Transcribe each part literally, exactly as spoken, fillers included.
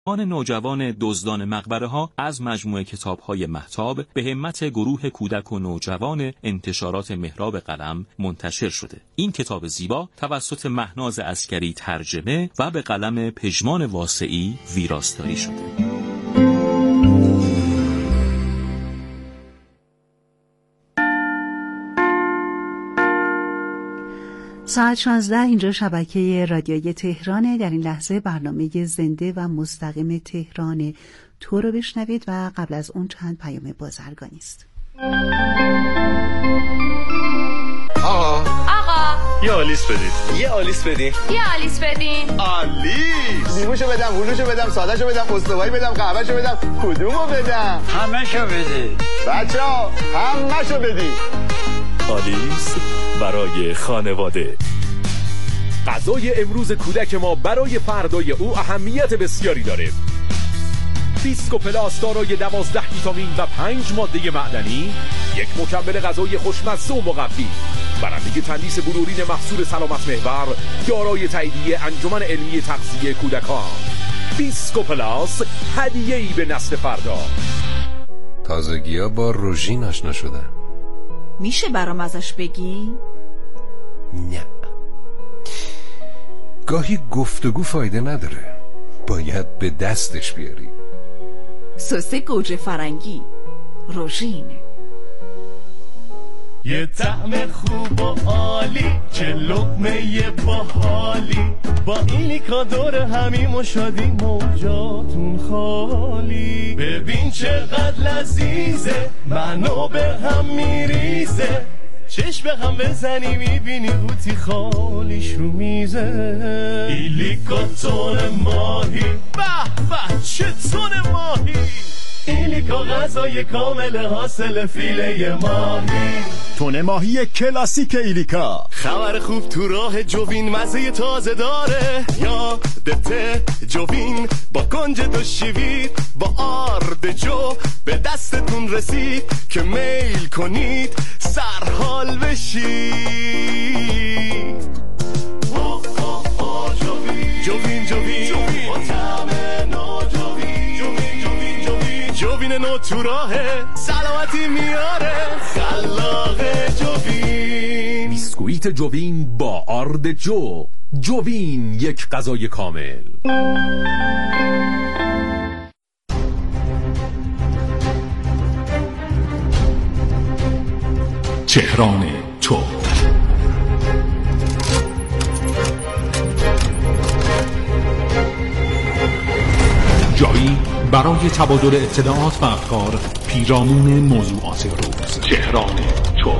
آن نوجوان دزدان مقبره ها از مجموعه کتاب های مهتاب به همت گروه کودک و نوجوان انتشارات محراب قلم منتشر شده. این کتاب زیبا توسط مهناز عسکری ترجمه و به قلم پژمان واسعی ویراستاری شده. ساعت شانزده اینجا شبکه رادیویی تهرانه. در این لحظه برنامه زنده و مستقیم تهران تو رو بشنوید و قبل از اون چند پیام بازرگانی است. آقا آقا یه آلیس بدید. یه آلیس بدید. یه آلیس بدین. آلیس. لیموشو بدم، هلوشو بدم، سادهشو بدم، استوایی بدم، قهوه‌شو بدم، کدومو بدم؟ همه‌شو بده. بچه‌ها همه‌شو بدید. آلیس برای خانواده. غذای امروز کودک ما برای فردای او اهمیت بسیاری داره. بیسکو پلاس دارای دوازده ویتامین و پنج ماده معدنی، یک مکمل غذایی خوشمزه و مقوی، برنده تندیس بلورین محصول سلامت محور، دارای تاییدیه انجمن علمی تغذیه کودکان. بیسکو پلاس، هدیه‌ای به نسل فردا. تازگی‌ها با روژین آشنا شدم. میشه برام ازش بگی؟ نه. گاهی گفتگو فایده نداره، باید به دستش بیاری. سس گوجه فرنگی، روژین. یه طعم خوب و عالی، چه لقمه باحالی، با ایلیکا دور همیم و شادی موجاتون خالی. ببین چقدر لذیذه، منو به هم میریزه، چشم به هم بزنی میبینی قوطی خالیش رو میزه. ایلیکا تون ماهی، به به چه تون ماهی، ایلیکا غذای کامل حاصل فیله ماهی. تون ماهی کلاسیک ایلیکا. خبر خوب تو راه جوین، مزه تازه داره، یادته جوین با کنج دو شیوید، با آرد جو به دستتون رسید که میل کنید سرحال بشید. اوه اوه اوه جوین جوین جوین با طعم نو جوین جوین جوین جوین جوین نو تو راهه، سلامتی میاره خلاق جوین. بیسکویت جوین با آرد جو. جوین، یک غذای کامل. تهران تو. جایی برای تبادل اطلاعات و افکار پیرامون موضوعات روز. تهران تو.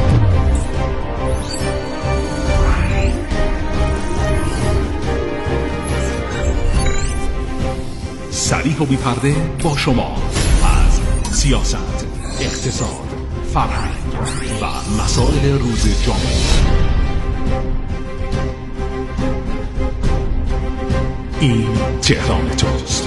صریح و بی‌پرده با شما از سیاست، اقتصاد، فرهنگ و مسائل روز جامعه. این تهران توست.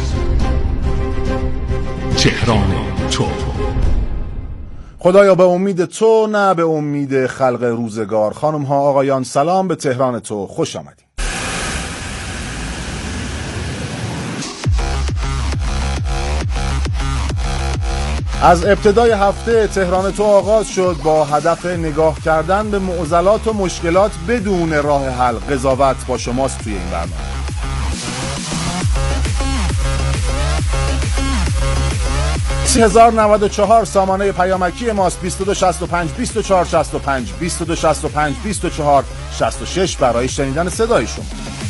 تهران تو. خدایا به امید تو، نه به امید خلق روزگار. خانم ها آقایان سلام، به تهران تو خوش آمدید. از ابتدای هفته تهران تو آغاز شد با هدف نگاه کردن به معضلات و مشکلات بدون راه حل. قضاوت با شماست توی این برنامه. سی هزار و نود و چهار سامانه پیامکی ماست. بیست و دو شصت و پنج بیست و چهار شصت و پنج بیست و دو شصت و پنج بیست و چهار شصت و شش برای شنیدن صدای شما.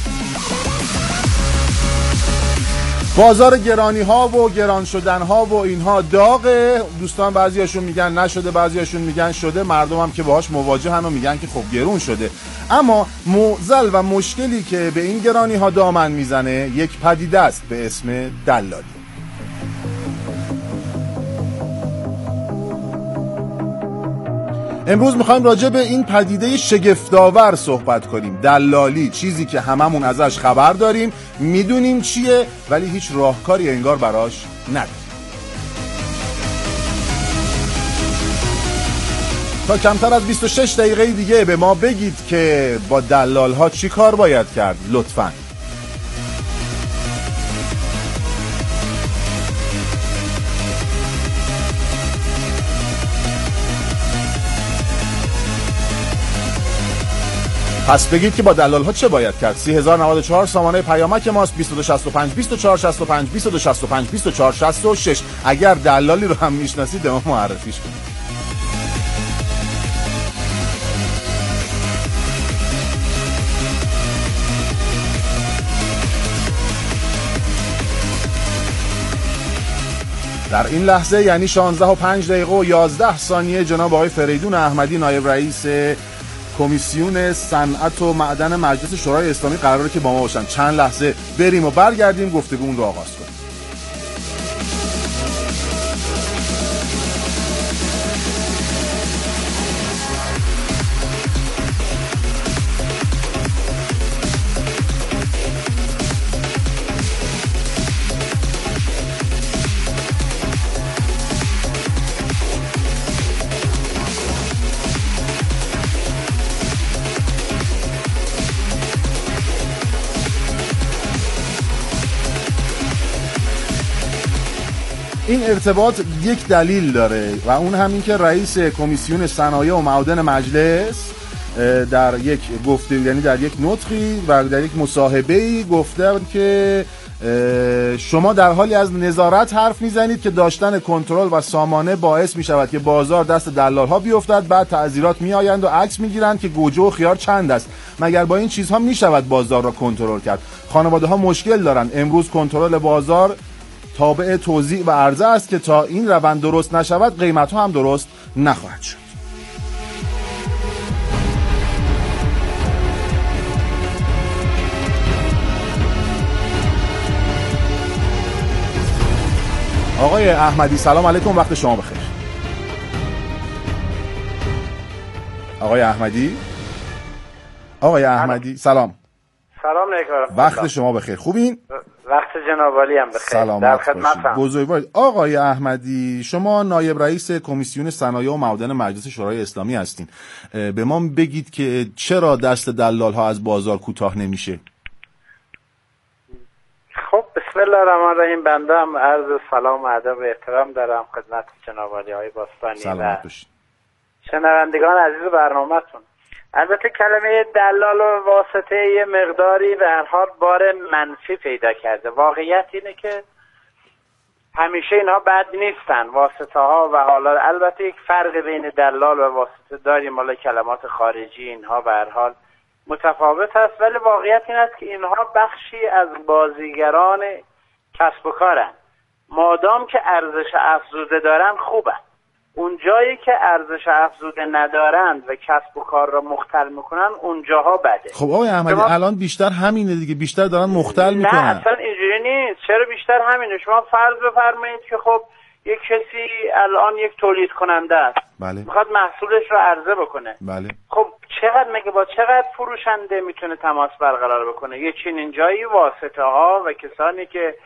بازار گرانی ها و گران شدن ها و اینها داغه. دوستان بعضیاشون میگن نشده، بعضیاشون میگن شده، مردم هم که باهاش مواجه هن و میگن که خب گرون شده. اما معضل و مشکلی که به این گرانی ها دامن میزنه یک پدیده است به اسم دلالی. امروز میخوایم راجع به این پدیده شگفت‌آور صحبت کنیم. دلالی، چیزی که هممون ازش خبر داریم، میدونیم چیه، ولی هیچ راهکاری انگار براش نداریم. تا کمتر از بیست و شش دقیقه دیگه به ما بگید که با دلال ها چی کار باید کرد لطفاً. پس بگید که با دلال ها چه باید کرد. سی هزار و نود و چهار سامانه پیامک ماست، بیست و دو شصت و پنج بیست و چهار شصت و پنج بیست و دو شصت و پنج بیست و چهار شصت و شش. اگر دلالی رو هم میشناسید به ما معرفیش کنید. در این لحظه یعنی شانزده و پنج دقیقه و یازده ثانیه جناب آقای فریدون احمدی نایب رئیس کمیسیون صنعت و معدن مجلس شورای اسلامی قراره که با ما باشن. چند لحظه بریم و برگردیم گفتگومون رو آغاز کنیم. این ارتباط یک دلیل داره و اون همین که رئیس کمیسیون صنایع و معادن مجلس در یک گفته یعنی در یک نطقی و در یک مصاحبه‌ای گفته که شما در حالی از نظارت حرف میزنید که داشتن کنترل و سامانه باعث میشود که بازار دست دلال‌ها بیفتد، بعد تعزیرات میآیند و عکس میگیرند که گوجه و خیار چند است. مگر با این چیزها میشود بازار را کنترل کرد؟ خانواده‌ها مشکل دارند. امروز کنترل بازار تابع توزیع و عرضه است که تا این روند درست نشود قیمت‌ها هم درست نخواهد شد. آقای احمدی سلام علیکم، وقت شما بخیر. آقای احمدی آقای احمدی سلام. سلام علیکم. وقت شما بخیر. خوبین؟ وقت جناب عالی هم بخیر. سلامت باشید. بزرگوار آقای احمدی، شما نایب رئیس کمیسیون صنایع و معادن مجلس شورای اسلامی هستین. به ما بگید که چرا دست دلال ها از بازار کوتاه نمیشه؟ خب بسم الله الرحمن الرحیم. بنده هم عرض سلام و ادب و احترام دارم خدمت جناب عالی های باستانی و شنوندگان عزیز برنامه‌تون. البته کلمه دلال و واسطه یه مقداری به هر حال بار منفی پیدا کرده. واقعیت اینه که همیشه اینها بد نیستن، واسطه ها، و حالا البته یک فرق بین دلال و واسطه داریم، حالا کلمات خارجی اینها به هر حال متفاوت است، ولی واقعیت این است که اینها بخشی از بازیگران کسب و کارن. مادام که ارزش افزوده دارن خوبن. اون جایی که ارزش افزوده ندارند و کسب و کار را مختل میکنن اونجاها بده. خب آقای احمدی شما... الان بیشتر همینه دیگه، بیشتر دارن مختل میکنن. نه اصلا اینجوری نیست. چرا بیشتر همینه؟ شما فرض بفرمایید که خب یک کسی الان یک تولید کننده است، بله، میخواد محصولش رو عرضه بکنه، بله، خب چقدر مگه با چقدر فروشنده میتونه تماس برقرار بکنه؟ یه چنین جایی واسطه ها و کسانی که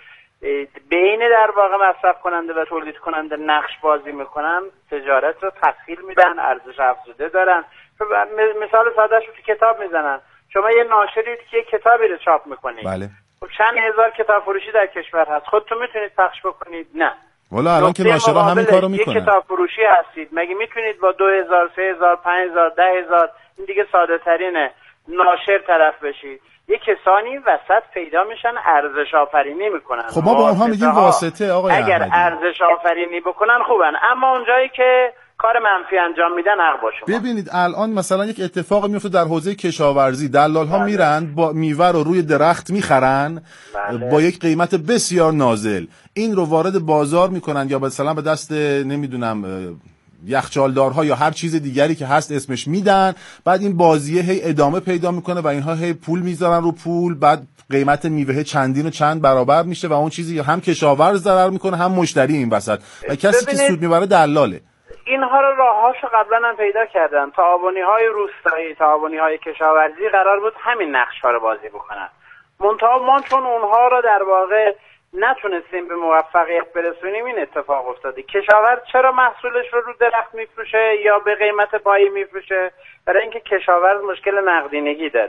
بین در واقع مصرف کننده و تولید کننده نقش بازی میکنن تجارت رو تسهیل میدن، ارزش افزوده دارن. مثال سادهش رو تو کتاب میزنن. شما یه ناشری که یه کتابی رو چاپ میکنید، بله، خب چند هزار کتاب فروشی در کشور هست، خودتون میتونید پخش بکنید؟ نه. والا الان که ناشرا همین کارو میکنن. یه کتاب فروشی هستید، مگه میتونید با دو هزار، سه هزار، پنج هزار، ده هزار، این دیگه ساده ترینه، ناشر طرف بشید؟ یه کسانی وسط پیدا میشن ارزش آفرینی میکنن. خب ما با اونها میگیم واسطه آقای اگر احمدی. ارزش آفرینی بکنن خوبن، اما اونجایی که کار منفی انجام میدن حق با شما. ببینید الان مثلا یک اتفاق میفته در حوزه کشاورزی، دلال ها میرن با میوه رو روی درخت میخرن، بله، با یک قیمت بسیار نازل، این رو وارد بازار میکنن یا مثلا به دست نمیدونم یخچالدارها یا هر چیز دیگری که هست اسمش میدن، بعد این بازیه هی ادامه پیدا میکنه و اینها هی پول میذارن رو پول، بعد قیمت میوه چندین و چند برابر میشه و اون چیزی هم کشاورز ضرر میکنه هم مشتری این وسط و کسی که سود میبره دلاله. اینها رو راهاشو قبلا هم پیدا کردن. تعاونی های روستایی، تعاونی های کشاورزی قرار بود همین نقش ها رو بازی بکنن. منتها ما چون اونها رو در واقع نتونستیم به موفقیت برسونیم این اتفاق افتاده. کشاورز چرا محصولش رو رو درخت میفروشه یا به قیمت پایی میفروشه؟ برای اینکه کشاورز مشکل نقدینگی داره.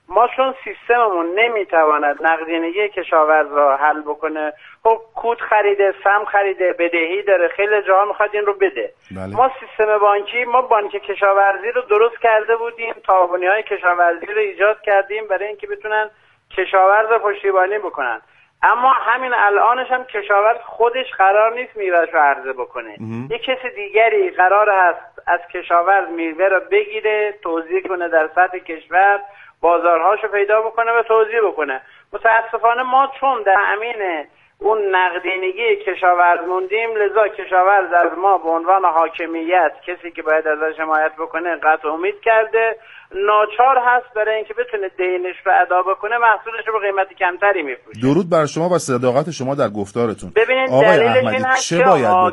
ما چون سیستممون نمیتواند نقدینگی کشاورز را حل بکنه، خب کود خریده، سهم خریده، بدهی داره، خیلی جاها میخواد این رو بده. بله. ما سیستم بانکی، ما بانک کشاورزی رو درست کرده بودیم، تعاونی های کشاورزی رو ایجاد کردیم برای اینکه بتونن کشاورز رو پشتیبانی بکنن. اما همین الانش هم کشاورز خودش قرار نیست میوه‌اش رو عرضه بکنه. یک کسی دیگری قرار هست از کشاورز میوه رو بگیره، توزیع کنه در سطح کشور، بازارهاشو پیدا بکنه و توزیع بکنه. متاسفانه ما چون در امین اون نقدینگی کشاورز موندیم، لذا کشاورز از ما به عنوان حاکمیت، کسی که باید ازش حمایت بکنه، قطع امید کرده، ناچار هست برای اینکه بتونه دینش رو ادا بکنه محصولش رو به قیمت کمتری میفروشه. درود بر شما و صداقت شما در گفتارتون. ببینید دلیلش این هست که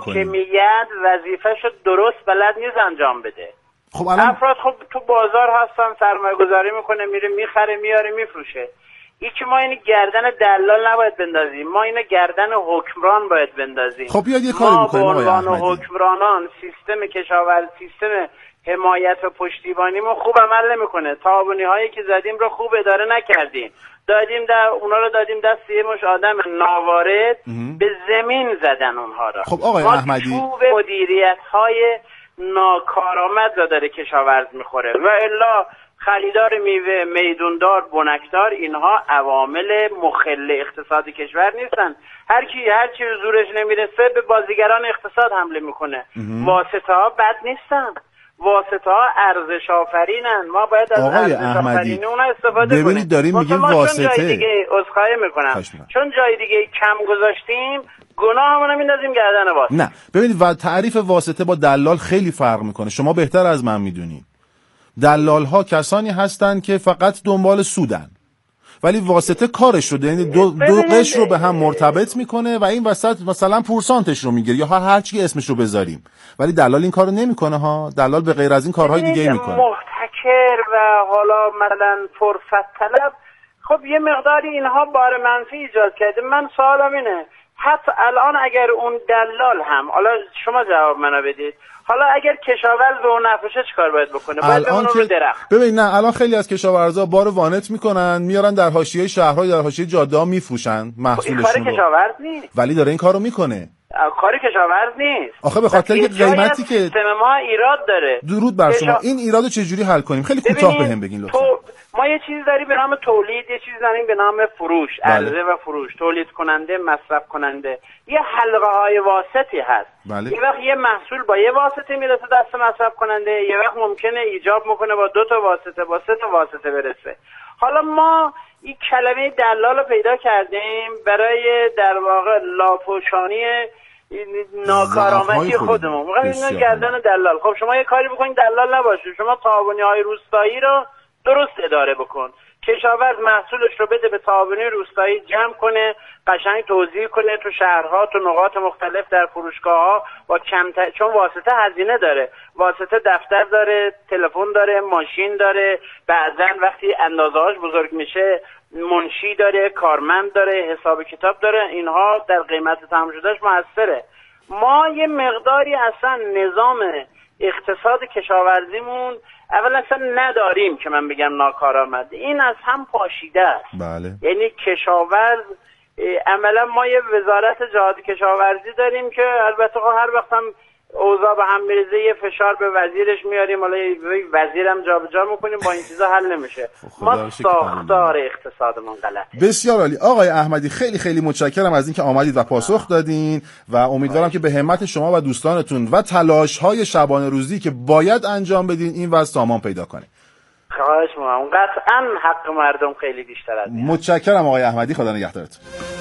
حاکمیت وظیفه‌شو درست بلد نیست انجام بده. خب الان افراد خب تو بازار هستن، سرمایه گذاری میکنه، میره میخره میاره میفروشه. یکی ما اینو گردن دلال نباید بندازیم، ما اینو گردن حکمران باید بندازیم. خب بیاد یه کاری بکنیم آقای احمدی. ما به حکمرانان سیستم کشاورزی، سیستم حمایت و پشتیبانی ما خوب عمل نمیکنه. تعاونی هایی که زدیم رو خوب اداره نکردیم، دادیم در اونا رو دادیم دست یه مش آدم ناوارد، به زمین زدن اونها رو. خب آقای احمدی، چوب مدیریت های ناکارآمد رو داره کشاورز میخوره و الا خریدار میوه، میدوندار، بنکدار، اینها عوامل مخل اقتصاد کشور نیستن. هر کی هر چی زورش نمیرسه به بازیگران اقتصاد حمله میکنه. واسطه ها بد نیستن، واسطه ها ارزش آفرینن، ما باید از ارزش آفرینی اونا استفاده کنیم. ببینید داریم میگیم واسطه، چون جای دیگه عذرخواهی میکنم، چون جای دیگه کم گذاشتیم گناهمون میندازیم گردن واسطه. نه ببینید و تعریف واسطه با دلال خیلی فرق میکنه. شما بهتر از من میدونید دلال ها کسانی هستند که فقط دنبال سودن، ولی واسطه کارش رو، یعنی دو, دو قش رو به هم مرتبط میکنه و این وسط مثلا پورسانتش رو میگیره یا هر چی اسمش رو بذاریم، ولی دلال این کارو نمیکنه ها. دلال به غیر از این کارهای دیگه میکنه. محتکر و حالا مثلا فرصت طلب، خب یه مقداری اینها بار منفی ایجاد کرده. من سوالم اینه، حتی الان اگر اون دلال هم، حالا شما جواب منو بدید، حالا اگر کشاورز به اون نفشه چیکار باید بکنه؟ باید الان که درخت. ببین نه، الان خیلی از کشاورزا بار وانت میکنن، میارن در حاشیه شهرها، در حاشیه جاده‌ها میفروشن محصولشون رو. کار کشاورز نیست. ولی داره این کارو میکنه. کار کشاورز نیست. آخه به خاطر اینکه قیمتی که سیستم ما ایراد داره. درود بر شما. این ایرادو چجوری حل کنیم؟ خیلی کوتاه بهم بگین لطفا. تو... ما یه چیزی داریم به نام تولید، یه چیزی داریم به نام فروش، عرضه و فروش، تولید کننده، مصرف کننده. یه حلقه های واسطی هست. بله. یه وقت یه محصول با یه واسطه میرسه دست مصرف کننده، یه وقت ممکنه ایجاب میکنه با دو تا واسطه، با سه تا واسطه برسه. حالا ما این کلمه دلال رو پیدا کردیم برای در واقع لاپوشانی ناکارآمدی خودمون. میگم اینو گردن دلال. خب شما یه کاری بکنید دلال نباشه، شما تعاونی های روستایی رو درست اداره بکن. کشاورز محصولش رو بده به تعاونی روستایی، جمع کنه، قشنگ توزیع کنه تو شهرها، تو نقاط مختلف، در فروشگاه‌ها، با کمتر، چون واسطه هزینه داره. واسطه دفتر داره، تلفن داره، ماشین داره، بعضا وقتی اندازه‌هاش بزرگ میشه منشی داره، کارمند داره، حساب کتاب داره. اینها در قیمت تمام شدهش موثره. ما یه مقداری اصلا نظام اقتصاد کشاورزیمون اول اصلا نداریم که من بگم ناکارآمد، این از هم پاشیده است. بله. یعنی کشاورز عملا ما یه وزارت جهاد کشاورزی داریم که البته هر وقت هم اوضاع به هم میریزه یه فشار به وزیرش میاریم، حالا وزیرم جابجا میکنیم، با این چیزا حل نمیشه. ما ساختار اقتصادمون غلطه. بسیار عالی آقای احمدی، خیلی خیلی متشکرم از اینکه آمدید و پاسخ دادین و امیدوارم که به همت شما و دوستانتون و تلاش‌های شبانه روزی که باید انجام بدین این وضع سامان پیدا کنه. خواهش می‌کنم. قطعاً حق مردم خیلی بیشتر از این. متشکرم آقای احمدی، خدا نگهدارتون.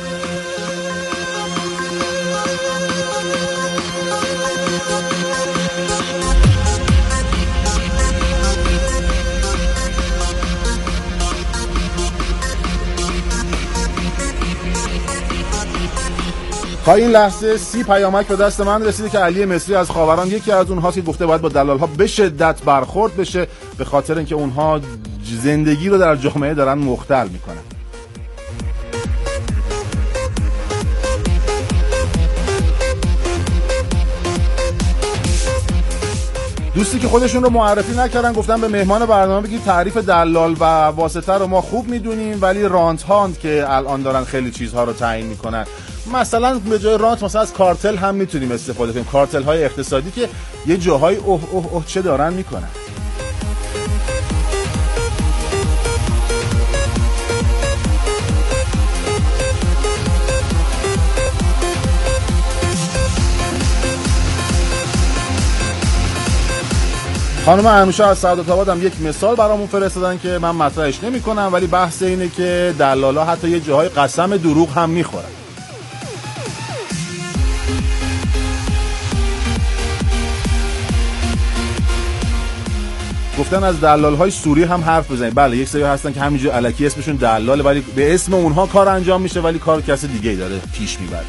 تا این لحظه سی پیامک به دست من رسیده که علی مصری از خاوران یکی از اونهاست که گفته باید با دلال‌ها به شدت برخورد بشه، به خاطر اینکه اونها زندگی رو در جامعه دارن مختل میکنن. دوستی که خودشون رو معرفی نکردن گفتن به مهمان برنامه بگید تعریف دلال و واسطه رو ما خوب میدونیم، ولی رانت هاند که الان دارن خیلی چیزها رو تعیین میکنن. مثلا به جای رانت مثلا از کارتل هم میتونیم استفاده کنیم، کارتل های اقتصادی که یه جاهای اوه اوه اوه چه دارن میکنن. خانم انوشه از سعادت آباد هم یک مثال برامون فرستادن که من مطرحش نمی کنم، ولی بحث اینه که دلالا حتی یه جاهای قسم دروغ هم میخورن. گفتن از دلال‌های سوری هم حرف بزنید. بله یک سری هستن که همینجوری الکی اسمشون دلاله، ولی به اسم اونها کار انجام میشه ولی کار کسی دیگه‌ای داره پیش میبره.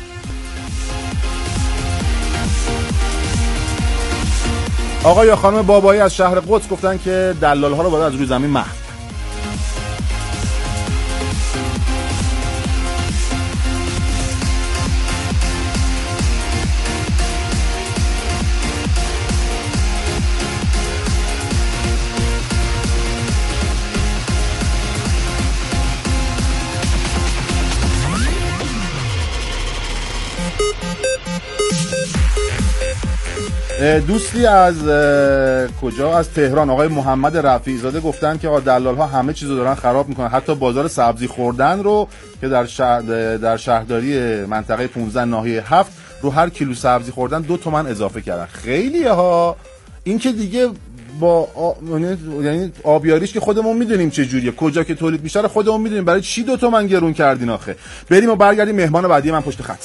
آقا یا خانم بابایی از شهر قدس گفتن که دلال‌ها رو باید از روی زمین محو. دوستی از کجا از تهران آقای محمد رفیعی زاده گفتن که آقا دلال‌ها همه چیزو دارن خراب میکنن، حتی بازار سبزی خوردن رو که در شهر در شهرداری منطقه پانزده ناحیه هفت رو هر کیلو سبزی خوردن دو تومن اضافه کردن. خیلیه ها. این که دیگه با آ... یعنی آبیاریش که خودمون میدونیم چه جوریه، کجا که تولید میشه خودمون میدونیم، برای چی دو تومن گرون کردین آخه. بریم و برگردیم. مهمان بعدی من پشت خط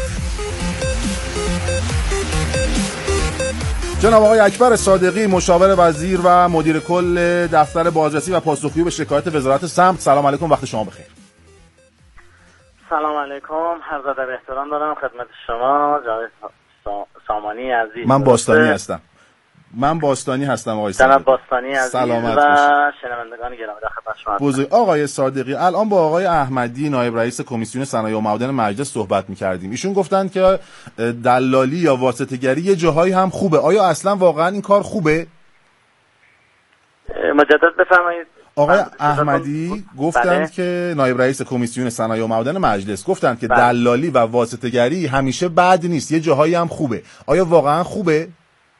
جناب آقای اکبر صادقی، مشاور وزیر و مدیر کل دفتر بازرسی و پاسخگویی به شکایت وزارت سمت. سلام علیکم، وقت شما بخیر. سلام علیکم، هر ادب احترام دارم خدمت شما جناب سامانی عزیز. من باستانی هستم. من باستانی هستم آقای صادقی. جناب باستانی عزیز سلامت و شنوندگان گرامی در خدمت شما. بزرگ آقای صادقی، الان با آقای احمدی نایب رئیس کمیسیون صنایع و معادن مجلس صحبت می‌کردیم. ایشون گفتن که دلالی یا واسطه‌گری یه جاهایی هم خوبه. آیا اصلا واقعا این کار خوبه؟ مجدد بفرمایید. آقای احمدی گفتند بله. که نایب رئیس کمیسیون صنایع و معادن مجلس گفتند که بله. دلالی و واسطه‌گری همیشه بد نیست، یه جاهایی هم خوبه. آیا واقعا خوبه؟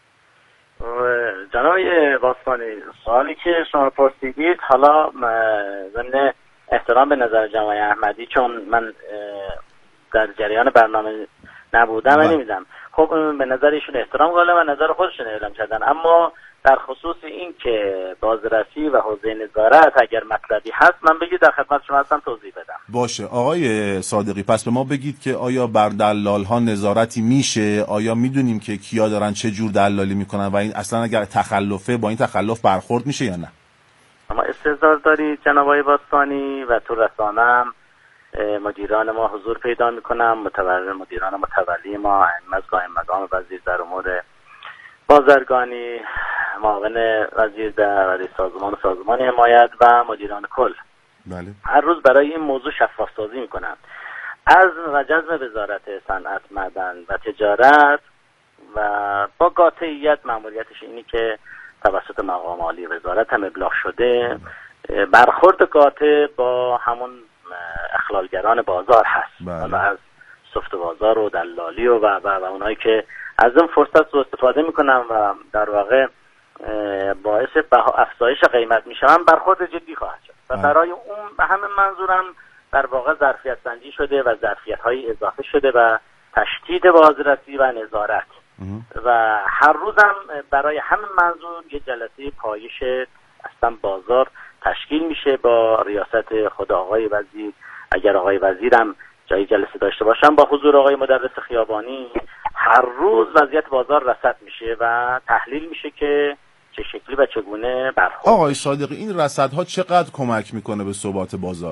جناب باستانی، سوالی که شما پرسیدید حالا ضمن احترام به نظر جناب احمدی، چون من در جریان برنامه نبودم و نمیدم، خب به نظر ایشون احترام قائلم و نظر خودشون اعلام کردن، اما در خصوص این که بازرسی و حوزه نظارت اگر مطلبی هست من بگید در خدمت شما هستم توضیح بدم. باشه آقای صادقی، پس به ما بگید که آیا بر دلال ها نظارتی میشه؟ آیا میدونیم که کیا دارن چه جور دلالی میکنن و این اصلا اگر تخلفه با این تخلف برخورد میشه یا نه؟ اما استحضار دارید جناب آقای باستانی و تو رسانم مدیران ما حضور پیدا میکنن، متولی مدیران متولی ما از قائم مقام وزیر در امور بازرگانی، معاون وزیر در رئیس سازمان سازمان حمایت و مدیران کل. بله. هر روز برای این موضوع شفاف سازی میکنن. از جزم وزارت صنعت، معدن و تجارت و با قاطعیت مأموریتش اینی که توسط مقام عالی وزارت هم ابلاغ شده برخورد قاطع با همون اخلالگران بازار هست. حالا از سفت بازار و دلالی و و, و, و اونایی که از این فرصت رو استفاده میکنن و در واقع باعث افزایش قیمت میشن، برخورد جدی خواهد شد و برای اون به همین منظورم در واقع ظرفیت سنجی شده و ظرفیت های اضافه شده و تشدید بازرسی و نظارت و هر روزم برای همین منظور یه جلسه پایش اصلا بازار تشکیل میشه با ریاست خود آقای وزیر. اگر آقای وزیرم جای جلسه داشته باشم با حضور آقای مدرس خیابانی، هر روز وضعیت بازار رصد میشه و تحلیل میشه که چه شکلی و چگونه برخورد. آقای صادقی، این رصدها چقدر کمک میکنه به ثبات بازار؟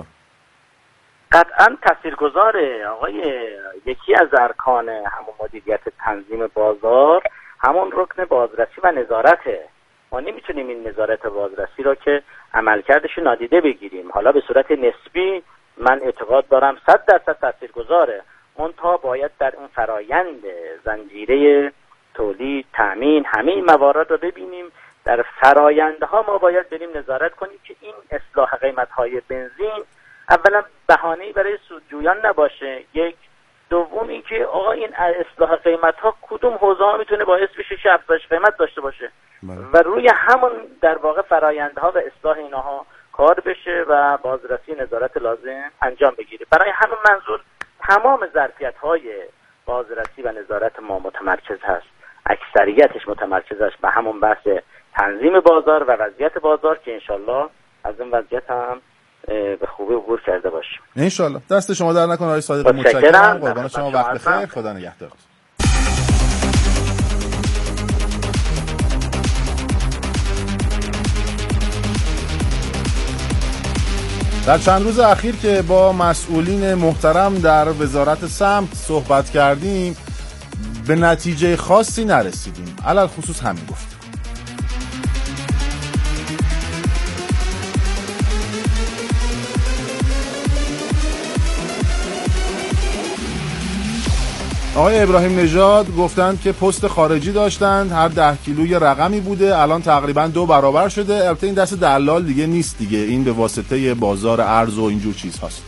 قطعا تاثیرگذاره آقای. یکی از ارکان همون مدیریت تنظیم بازار همون رکن بازرسی و نظارته. ما نمیتونیم این نظارت بازرسی را که عملکردش نادیده بگیریم. حالا به صورت نسبی من اعتقاد دارم صد درصد تاثیرگذاره، منتها باید در اون فرایند زنجیره تولید، تامین، همه این موارد رو ببینیم. در فرآیندها ما باید بریم نظارت کنیم که این اصلاح قیمت‌های بنزین اولا بهانه‌ای برای سودجویان نباشه، یک. دوم اینکه آقا این اصلاح قیمت‌ها کدوم حوزه‌ها میتونه باعث بشه که افزایش قیمت داشته باشه بله. و روی همون در واقع فرآیندها و اصلاح اینها کار بشه و بازرسی نظارت لازم انجام بگیره. برای همون منظور تمام ظرفیت‌های بازرسی و نظارت ما متمرکز هست، اکثریتش متمرکز است به همون بحث تنظیم بازار و وضعیت بازار که انشالله از این وضعیت هم به خوبی عبور کرده باشیم انشالله. دست شما در نکنه آقای صادقی، متشکرم. قربان شما، وقت بخیر، خدا نگهدار. در چند روز اخیر که با مسئولین محترم در وزارت سمت صحبت کردیم به نتیجه خاصی نرسیدیم، علل خصوص همین گفت. آقای ابراهیم نژاد گفتند که پست خارجی داشتند، هر ده کیلو یه رقمی بوده، الان تقریبا دو برابر شده. البته این دست دلال دیگه نیست دیگه، این به واسطه بازار ارز و اینجور چیز هست.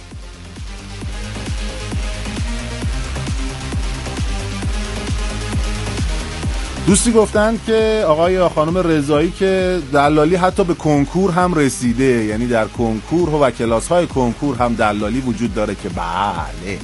دوستی گفتند که آقای یا خانم رضایی که دلالی حتی به کنکور هم رسیده، یعنی در کنکور و کلاس‌های کنکور هم دلالی وجود داره که بله.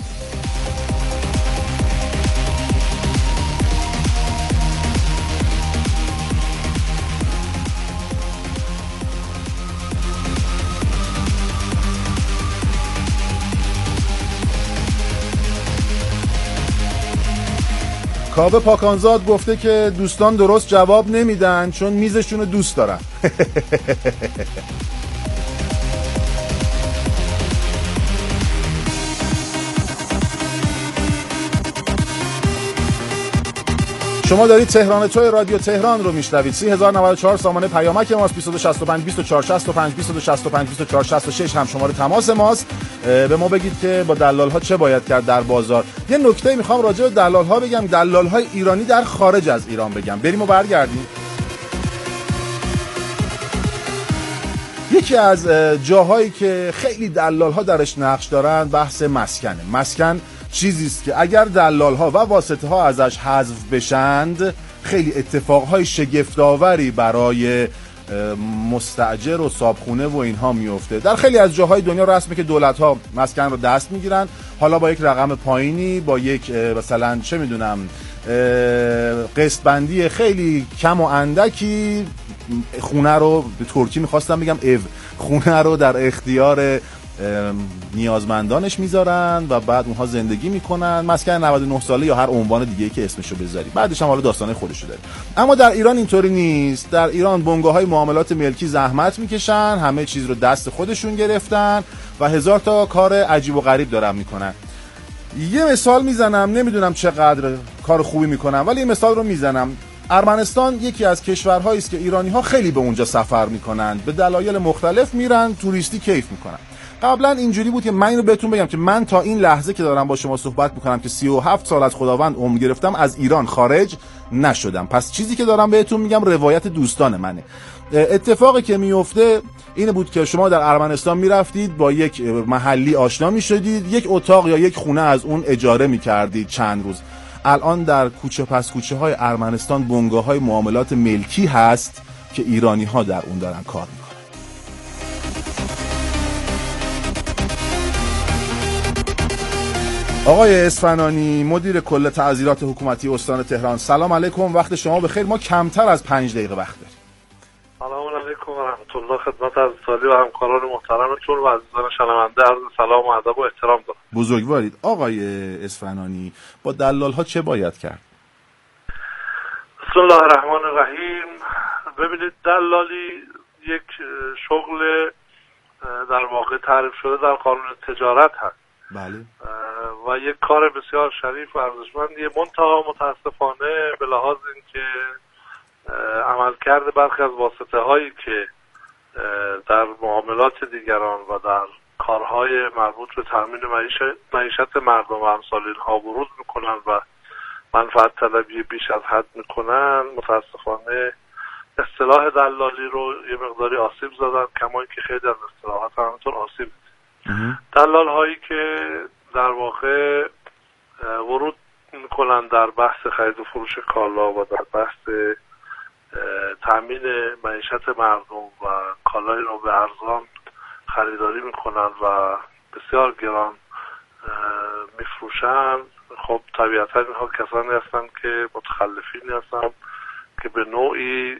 کاوه پاکانزاد گفته که دوستان درست جواب نمیدن چون میزشون رو دوست دارن. شما دارید تهران توی رادیو تهران رو میشنوید. سی هزار و نود و چهار سامانه پیامک ماست، بیست و دو شصت و پنج بیست و چهار شصت و پنج بیست و دو شصت و پنج بیست و چهار شصت و شش هم شماره تماس ماست. به ما بگید که با دلال ها چه باید کرد در بازار. یه نکته میخوام راجع به دلال ها بگم، دلال های ایرانی در خارج از ایران بگم، بریم و برگردیم. یکی از جاهایی که خیلی دلال ها درش نقش دارن بحث مسکنه. مسکن چیزی است که اگر دلال ها و واسطه ها ازش حذف بشند خیلی اتفاقهای شگفت‌آوری برای مستاجر و صابخونه و اینها میفته. در خیلی از جاهای دنیا رسمه که دولت ها مسکن رو دست میگیرن، حالا با یک رقم پایینی، با یک مثلا چه میدونم قسط بندی خیلی کم و اندکی خونه رو، به ترکی میخواستم بگم او، خونه رو در اختیار نیازمندانش میذارن و بعد اونها زندگی میکنن. مسکن نود و نه ساله یا هر عنوان دیگه‌ای که اسمشو بذاری، بعدش هم حالا داستانه خودشو داره. اما در ایران اینطوری نیست. در ایران بنگاه‌های معاملات ملکی زحمت میکشن، همه چیز رو دست خودشون گرفتن و هزار تا کار عجیب و غریب دارن میکنن. یه مثال میزنم، نمیدونم چقدر کار خوبی میکنن ولی یه مثال رو میزنم. ارمنستان یکی از کشورهایی است که ایرانی‌ها خیلی به اونجا سفر میکنن، به دلایل مختلف میرن، توریستی کیف میکنن. قبلا اینجوری بود که من اینو بهتون بگم که من تا این لحظه که دارم با شما صحبت میکنم که سی و هفت سال از خداوند عمر گرفتم، از ایران خارج نشدم. پس چیزی که دارم بهتون میگم روایت دوستان منه. اتفاقی که میفته اینه بود که شما در ارمنستان میرفتید، با یک محلی آشنا میشدید، یک اتاق یا یک خونه از اون اجاره میکردید چند روز. الان در کوچه پس کوچه های ارمنستان بنگاه های معاملات ملکی هست که ایرانی ها در اون دارن کار میکنن. آقای اصفهانی، مدیر کل تعزیرات حکومتی استان تهران، سلام علیکم، وقت شما بخیر. ما کمتر از پنج دقیقه وقت داریم. سلام علیکم و رحمت الله. خدمت از سالی و همکاران محترمتون و عزیزان شنونده عرض سلام و ادب و احترام دارم. بزرگوارید. آقای اصفهانی، با دلال ها چه باید کرد؟ بسم الله الرحمن الرحیم. ببینید، دلالی یک شغل در واقع تعریف شده در قانون تجارت هست. بله. و یک کار بسیار شریف و ارزشمندیه، منتها متاسفانه به لحاظ اینکه عملکرد برخی از واسطه هایی که در معاملات دیگران و در کارهای مربوط به تامین معیشت, معیشت مردم و امثال اینها بروز میکنن و منفعت طلبی بیش از حد میکنن، متاسفانه اصطلاح دلالی رو یه مقداری آسیب زدن، کما اینکه خیلی از اصطلاحات هم همینطور آسیب زدن. دلال هایی که در واقع ورود میکنن در بحث خرید و فروش کالا و در بحث تامین معیشت مردم و کالایی رو به ارزان خریداری میکنن و بسیار گران میفروشن، خب طبیعتا اینها کسانی هستن که متخلفینی هستن که به نوعی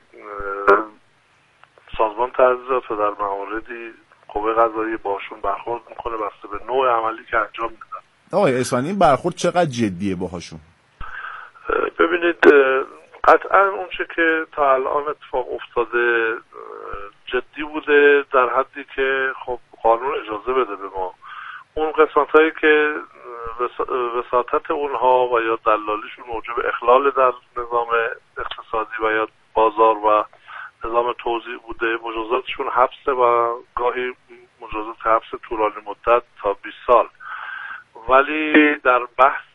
سازمان تحریزات و در مواردی قوه قضاییه باشون برخورد میکنه بسته به نوع عملی که انجام میدن. آقای اصفهانی این برخورد چقدر جدیه باهاشون؟ ببینید قطعا اون چه که تا الان اتفاق افتاده جدی بوده در حدی که خب قانون اجازه بده به ما. اون قسمت هایی که وساطت اونها و یا دلالیشون موجب اخلال در نظام اقتصادی و یا بازار و نظام توزیع بوده، مجازاتشون حبسه و گاهی مجازات حبس طولانی مدت تا بیست سال. ولی در بحث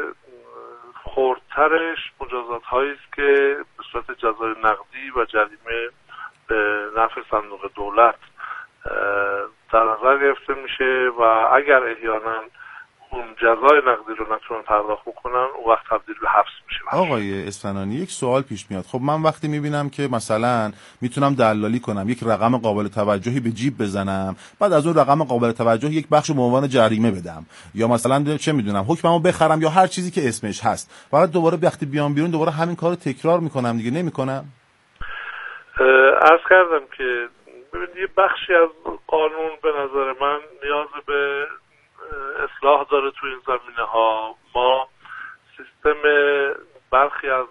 خردترش مجازات هایی است که به صورت جزای نقدی و جریمه به نفع صندوق دولت در نظر گرفته میشه و اگر احیانا اون جزای نقدی رو نتونن پرداخت بکنن اون وقت تبدیل به حبس میشه. آقای اصفهانی یک سوال پیش میاد. خب من وقتی میبینم که مثلا میتونم دلالی کنم، یک رقم قابل توجهی به جیب بزنم، بعد از اون رقم قابل توجه یک بخش به عنوان جریمه بدم، یا مثلا چه میدونم حکممو بخرم یا هر چیزی که اسمش هست، بعد دوباره وقتی بیام بیرون دوباره همین کارو تکرار میکنم دیگه، نمیکنم؟ عرض کردم که ببینید یه بخشی از قانون به نظر من نیاز به اصلاح داره تو این زمینه ها. ما سیستم برخی از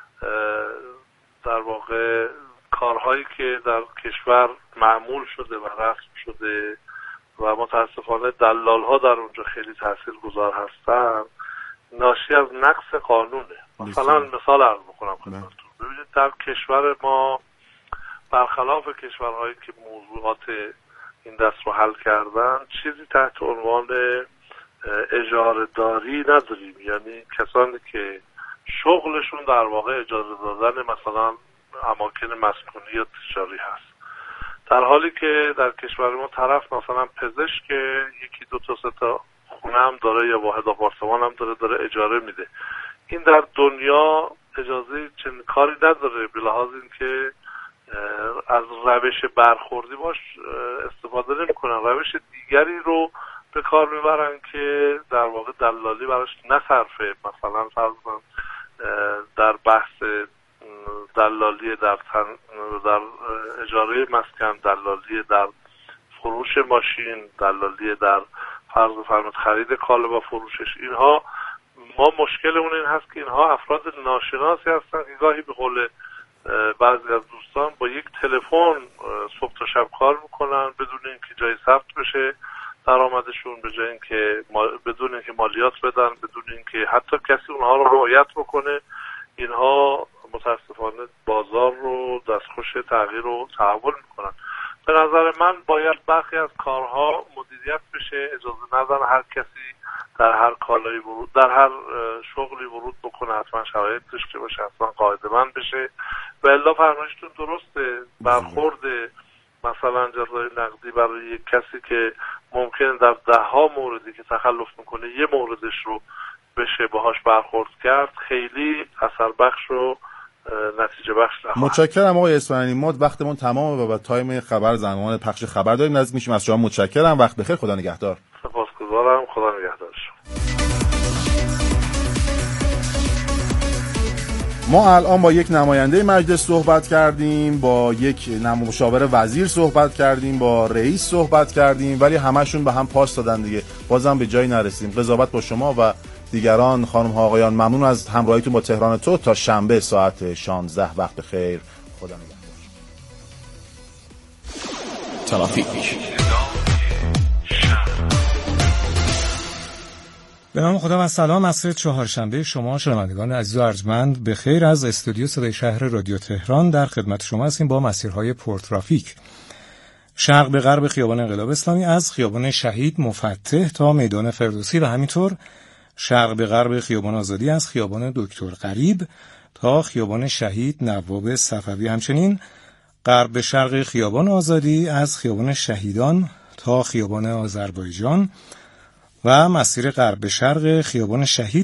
در واقع کارهایی که در کشور معمول شده و رسم شده و متاسفانه دلال ها در اونجا خیلی تاثیرگذار هستن ناشی از نقص قانونه. مثلا مثال عرض بکنم خدمتتون. ببینید در کشور ما برخلاف کشورهایی که موضوعات این دست رو حل کردن چیزی تحت عنوان اجاره داری نداریم، یعنی کسانی که شغلشون در واقع اجازه دادن مثلا اماکن مسکونی یا تجاری هست، در حالی که در کشور ما طرف مثلا پزشک یکی دو تا سه تا خونه هم داره یا واحد آپارتمان هم داره داره اجاره میده. این در دنیا اجازه چنین کاری نداره به لحاظ اینکه از روش برخوردی باش استفاده نمی‌کنن، روش دیگری رو به کار میبرن که در واقع دلالی براش نصرفه. مثلا فرض کن در بحث دلالی در تن در اجاره مسکن، دلالی در فروش ماشین، دلالی در فرض فرمود خرید کالا و فروشش، اینها ما مشکلمون این هست که اینها افراد ناشناسی هستن که گاهی به قول بعضی از دوستان با یک تلفن صبح تا شب کار میکنن بدون اینکه جای ثبت بشه درآمدشون، به جای اینکه بدون اینکه مالیات بدن، بدون اینکه حتی کسی اونها رو رعایت بکنه. اینها متاسفانه بازار رو دستخوش تغییر و تحول میکنن. به نظر من باید برخی از کارها مدیریت بشه، اجازه ندن هر کسی در هر کالایی ورود در هر شغلی ورود بکنه، حتما شرایط داشته باشه، حتما قاعده‌مند بشه. و الا فرمایشتون درسته، برخورد مثلا جزای نقدی برای یک کسی که ممکن در ده ها موردی که تخلف میکنه یه موردش رو بشه باهاش برخورد کرد، خیلی اثر بخش و نتیجه بخش نخواهد. متشکرم آقای اصفهانی. ما وقتمون تمامه و تایم خبر زمان پخش خبر داریم، نزدیک میشیم. از شما متشکرم، وقت بخیر، خدا نگهدار. سپاسگزارم، خدا نگهدار شما. ما الان با یک نماینده مجلس صحبت کردیم، با یک مشاور وزیر صحبت کردیم، با رئیس صحبت کردیم، ولی همشون به هم پاس دادن دیگه، بازم به جایی نرسیدیم. قضاوت با شما و دیگران. خانم ها آقایان، ممنون از همراهیتون با تهران تو. تا شنبه ساعت شانزده، وقت بخیر، خدا نگهدار. ترافیک. به نام خدا و سلام. عصر چهارشنبه شما شنوندگان عزیز و ارجمند به خیر از استودیو صدای شهر رادیو تهران در خدمت شما هستیم با مسیرهای پرترافیک. شرق به غرب خیابان انقلاب اسلامی از خیابان شهید مفتح تا میدان فردوسی و همینطور شرق به غرب خیابان آزادی از خیابان دکتر غریب تا خیابان شهید نواب صفوی، همچنین غرب به شرق خیابان آزادی از خیابان شهیدان تا خیابان آذربایجان و مسیر غرب به شرق خیابان شهید